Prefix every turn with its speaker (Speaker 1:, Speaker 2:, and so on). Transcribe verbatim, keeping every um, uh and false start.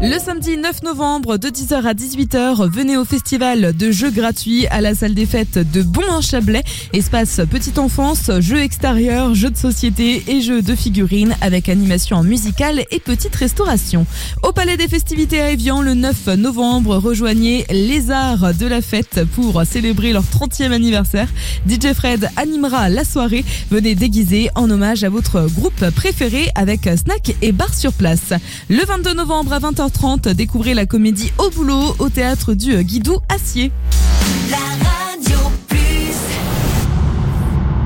Speaker 1: Le samedi neuf novembre de dix heures à dix-huit heures, venez au festival de jeux gratuits à la salle des fêtes de Bon-en-Chablais. Espace petite enfance, jeux extérieurs, jeux de société et jeux de figurines avec animation musicale et petite restauration. Au Palais des Festivités à Évian, le neuf novembre, rejoignez les arts de la fête pour célébrer leur trentième anniversaire. D J Fred animera la soirée. Venez déguiser en hommage à votre groupe préféré avec snack et bar sur place. Le vingt-deux novembre à vingt heures trente, découvrez la comédie Au boulot au théâtre du Guidou Acier. La